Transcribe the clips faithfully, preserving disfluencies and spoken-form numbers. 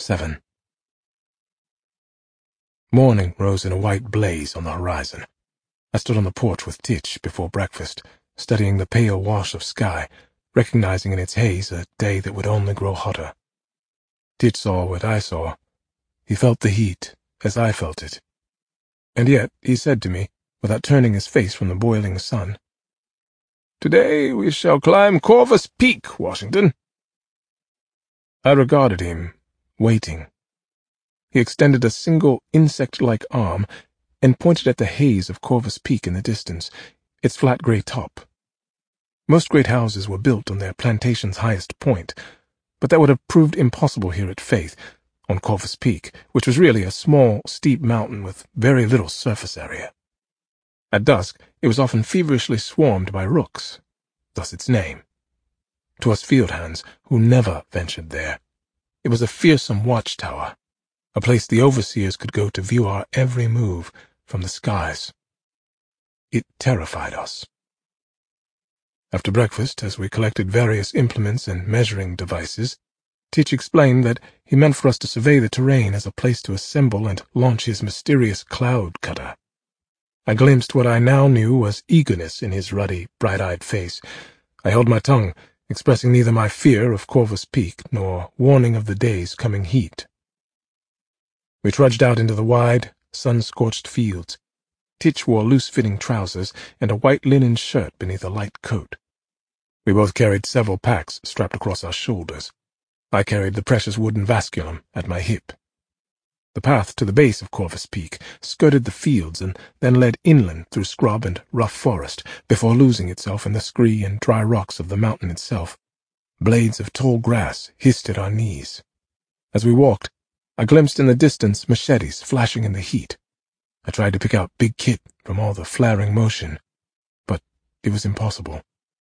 Seven. Morning rose in a white blaze on the horizon. I stood on the porch with Titch before breakfast, studying the pale wash of sky, recognizing in its haze a day that would only grow hotter. Titch saw what I saw. He felt the heat, as I felt it. And yet, he said to me, without turning his face from the boiling sun, "Today we shall climb Corvus Peak, Washington." I regarded him, waiting. He extended a single insect-like arm and pointed at the haze of Corvus Peak in the distance, its flat gray top. Most great houses were built on their plantation's highest point, but that would have proved impossible here at Faith, on Corvus Peak, which was really a small, steep mountain with very little surface area. At dusk, it was often feverishly swarmed by rooks, thus its name. To us field hands, who never ventured there, it was a fearsome watchtower, a place the overseers could go to view our every move from the skies. It terrified us. After breakfast, as we collected various implements and measuring devices, Titch explained that he meant for us to survey the terrain as a place to assemble and launch his mysterious cloud cutter. I glimpsed what I now knew was eagerness in his ruddy, bright-eyed face. I held my tongue, expressing neither my fear of Corvus Peak nor warning of the day's coming heat. We trudged out into the wide, sun-scorched fields. Titch wore loose-fitting trousers and a white linen shirt beneath a light coat. We both carried several packs strapped across our shoulders. I carried the precious wooden vasculum at my hip. The path to the base of Corvus Peak skirted the fields and then led inland through scrub and rough forest before losing itself in the scree and dry rocks of the mountain itself. Blades of tall grass hissed at our knees. As we walked, I glimpsed in the distance machetes flashing in the heat. I tried to pick out Big Kit from all the flaring motion, but it was impossible.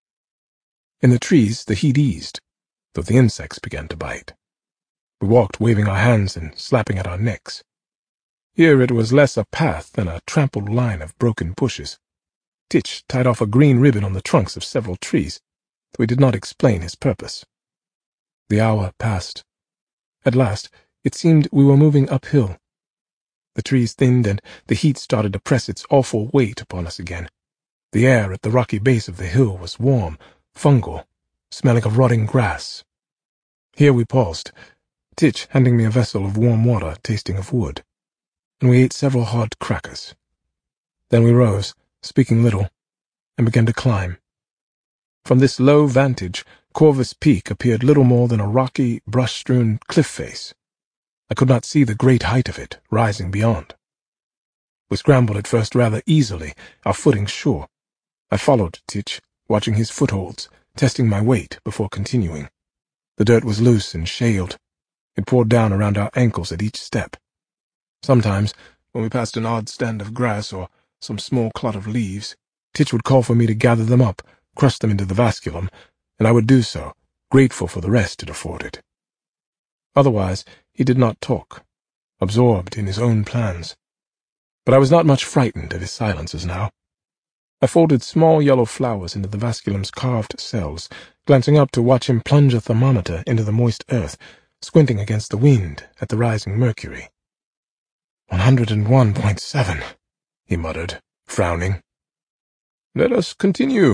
In the trees the heat eased, though the insects began to bite. We walked waving our hands and slapping at our necks. Here it was less a path than a trampled line of broken bushes. Titch tied off a green ribbon on the trunks of several trees, though he did not explain his purpose. The hour passed. At last, it seemed we were moving uphill. The trees thinned and the heat started to press its awful weight upon us again. The air at the rocky base of the hill was warm, fungal, smelling of rotting grass. Here we paused, Titch handing me a vessel of warm water tasting of wood, and we ate several hard crackers. Then we rose, speaking little, and began to climb. From this low vantage, Corvus Peak appeared little more than a rocky, brush-strewn cliff face. I could not see the great height of it rising beyond. We scrambled at first rather easily, our footing sure. I followed Titch, watching his footholds, testing my weight before continuing. The dirt was loose and shaled. It poured down around our ankles at each step. Sometimes, when we passed an odd stand of grass or some small clot of leaves, Titch would call for me to gather them up, crush them into the vasculum, and I would do so, grateful for the rest it afforded. Otherwise, he did not talk, absorbed in his own plans. But I was not much frightened of his silences now. I folded small yellow flowers into the vasculum's carved cells, glancing up to watch him plunge a thermometer into the moist earth, squinting against the wind at the rising mercury. One hundred and one point seven, he muttered, frowning. Let us continue.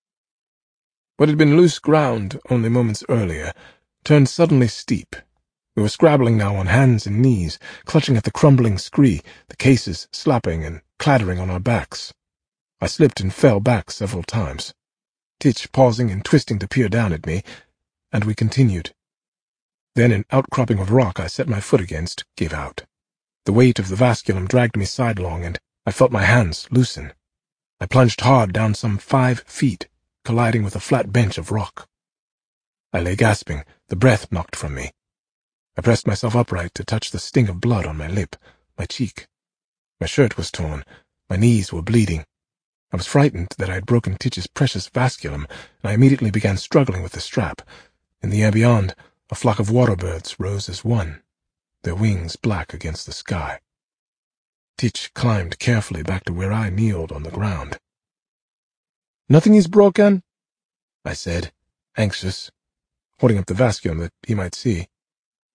What had been loose ground only moments earlier turned suddenly steep. We were scrabbling now on hands and knees, clutching at the crumbling scree, the cases slapping and clattering on our backs. I slipped and fell back several times, Titch pausing and twisting to peer down at me, and we continued. Then an outcropping of rock I set my foot against gave out. The weight of the vasculum dragged me sidelong, and I felt my hands loosen. I plunged hard down some five feet, colliding with a flat bench of rock. I lay gasping, the breath knocked from me. I pressed myself upright to touch the sting of blood on my lip, my cheek. My shirt was torn, my knees were bleeding. I was frightened that I had broken Titch's precious vasculum, and I immediately began struggling with the strap. In the air beyond, a flock of water birds rose as one, their wings black against the sky. Titch climbed carefully back to where I kneeled on the ground. "Nothing is broken?" I said, anxious, holding up the vasculum that he might see.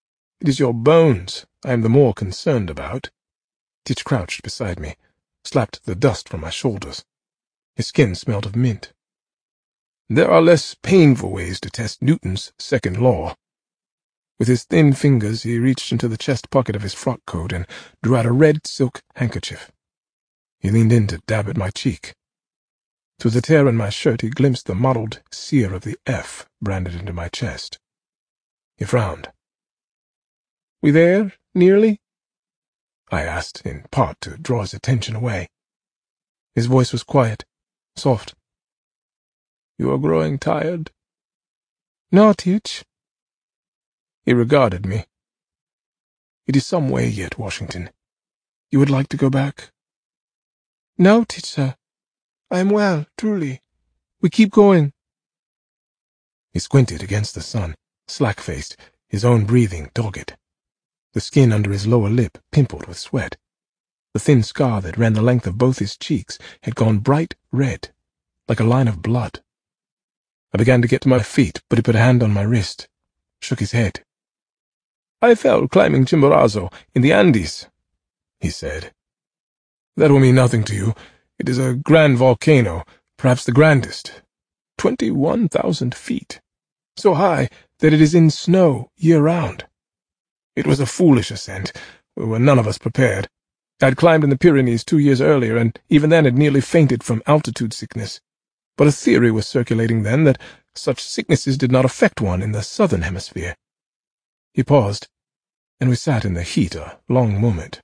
It is your bones I am the more concerned about. Teach crouched beside me, slapped the dust from my shoulders. His skin smelled of mint. There are less painful ways to test Newton's second law. With his thin fingers he reached into the chest pocket of his frock coat and drew out a red silk handkerchief. He leaned in to dab at my cheek. Through the tear in my shirt he glimpsed the mottled sear of the F branded into my chest. He frowned. "We there, nearly?" I asked, in part to draw his attention away. His voice was quiet, soft. "You are growing tired?" "No, Teach." He regarded me. "It is some way yet, Washington. You would like to go back?" "No, Teach, sir. I am well, truly. We keep going." He squinted against the sun, slack-faced, his own breathing dogged. The skin under his lower lip pimpled with sweat. The thin scar that ran the length of both his cheeks had gone bright red, like a line of blood. I began to get to my feet, but he put a hand on my wrist, shook his head. "I fell climbing Chimborazo in the Andes," he said. "That will mean nothing to you. It is a grand volcano, perhaps the grandest. Twenty-one thousand feet. So high that it is in snow year-round. It was a foolish ascent. We were none of us prepared. I'd climbed in the Pyrenees two years earlier, and even then had nearly fainted from altitude sickness. But a theory was circulating then that such sicknesses did not affect one in the southern hemisphere." He paused, and we sat in the heat a long moment.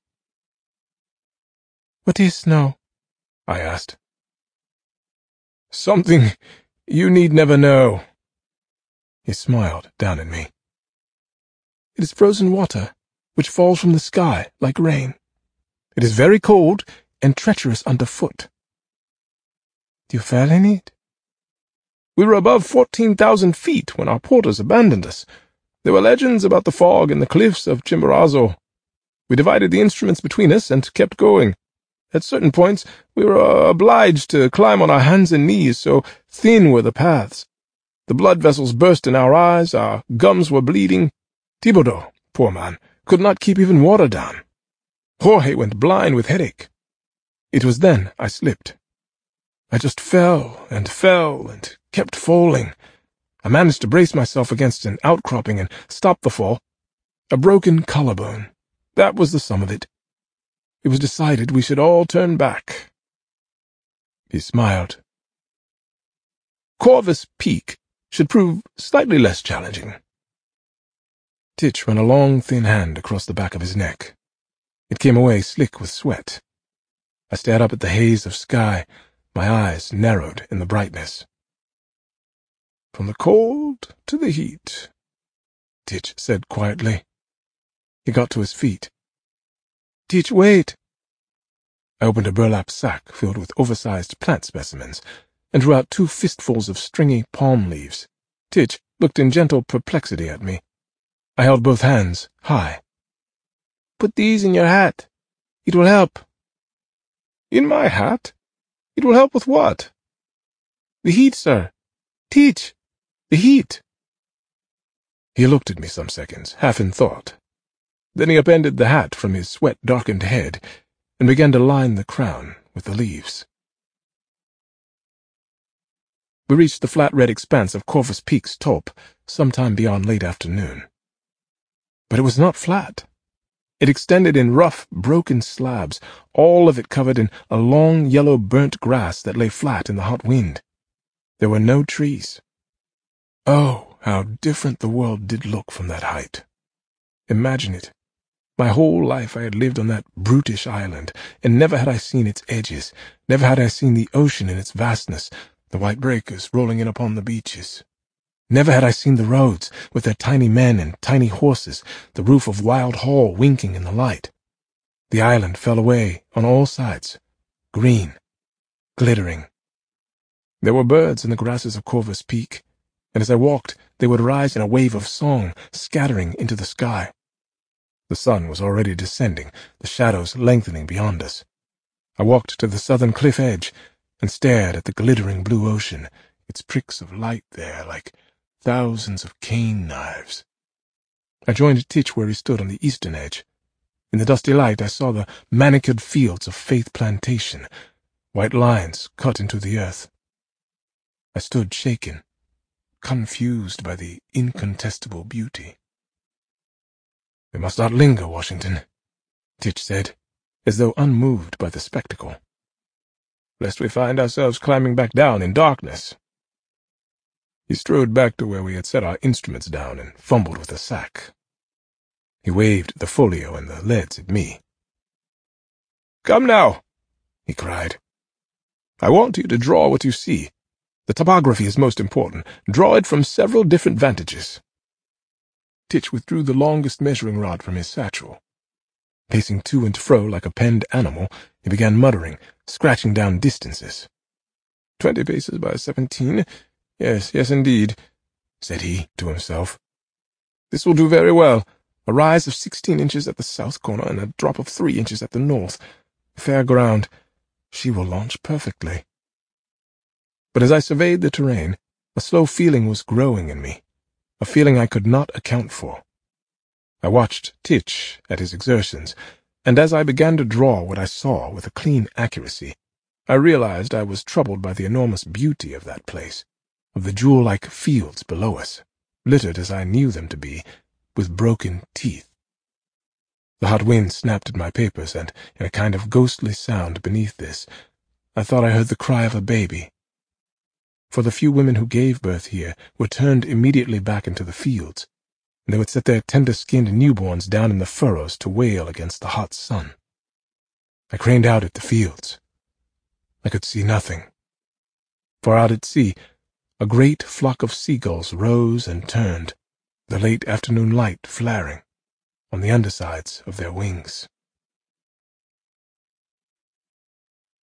"What is snow?" I asked. "Something you need never know." He smiled down at me. "It is frozen water, which falls from the sky like rain. It is very cold and treacherous underfoot." "Do you fell in it?" "We were above fourteen thousand feet when our porters abandoned us. There were legends about the fog and the cliffs of Chimborazo. We divided the instruments between us and kept going. At certain points we were uh, obliged to climb on our hands and knees, so thin were the paths. The blood vessels burst in our eyes, our gums were bleeding. Thibaudot, poor man, could not keep even water down. Jorge went blind with headache. It was then I slipped. I just fell and fell and kept falling. I managed to brace myself against an outcropping and stop the fall. A broken collarbone. That was the sum of it. It was decided we should all turn back." He smiled. "Corvus Peak should prove slightly less challenging." Titch ran a long, thin hand across the back of his neck. It came away slick with sweat. I stared up at the haze of sky, my eyes narrowed in the brightness. "From the cold to the heat," Titch said quietly. He got to his feet. "Teach, wait." I opened a burlap sack filled with oversized plant specimens and drew out two fistfuls of stringy palm leaves. Titch looked in gentle perplexity at me. I held both hands high. "Put these in your hat. It will help." "In my hat? It will help with what?" "The heat, sir. Teach, the heat." He looked at me some seconds, half in thought. Then he upended the hat from his sweat-darkened head and began to line the crown with the leaves. We reached the flat red expanse of Corvus Peak's top sometime beyond late afternoon. But it was not flat. It extended in rough, broken slabs, all of it covered in a long yellow burnt grass that lay flat in the hot wind. There were no trees. Oh, how different the world did look from that height. Imagine it. My whole life I had lived on that brutish island, and never had I seen its edges, never had I seen the ocean in its vastness, the white breakers rolling in upon the beaches. Never had I seen the roads, with their tiny men and tiny horses, the roof of Wild Hall winking in the light. The island fell away on all sides, green, glittering. There were birds in the grasses of Corvus Peak, and as I walked they would rise in a wave of song, scattering into the sky. The sun was already descending, the shadows lengthening beyond us. I walked to the southern cliff edge and stared at the glittering blue ocean, its pricks of light there like thousands of cane knives. I joined Teach where he stood on the eastern edge. In the dusty light I saw the manicured fields of Faith Plantation, white lines cut into the earth. I stood shaken, confused by the incontestable beauty. "We must not linger, Washington," Teach said, as though unmoved by the spectacle, "lest we find ourselves climbing back down in darkness." He strode back to where we had set our instruments down and fumbled with the sack. He waved the folio and the leads at me. "Come now," he cried. "I want you to draw what you see. The topography is most important. Draw it from several different vantages." Teach withdrew the longest measuring rod from his satchel. Pacing to and fro like a penned animal, he began muttering, scratching down distances. "Twenty paces by seventeen. Yes, yes, indeed," said he to himself. "This will do very well. A rise of sixteen inches at the south corner and a drop of three inches at the north. Fair ground. She will launch perfectly." But as I surveyed the terrain, a slow feeling was growing in me, a feeling I could not account for. I watched Teach at his exertions, and as I began to draw what I saw with a clean accuracy, I realized I was troubled by the enormous beauty of that place, of the jewel-like fields below us, littered as I knew them to be, with broken teeth. The hot wind snapped at my papers, and in a kind of ghostly sound beneath this, I thought I heard the cry of a baby. For the few women who gave birth here were turned immediately back into the fields, and they would set their tender-skinned newborns down in the furrows to wail against the hot sun. I craned out at the fields. I could see nothing. For out at sea, a great flock of seagulls rose and turned, the late afternoon light flaring on the undersides of their wings.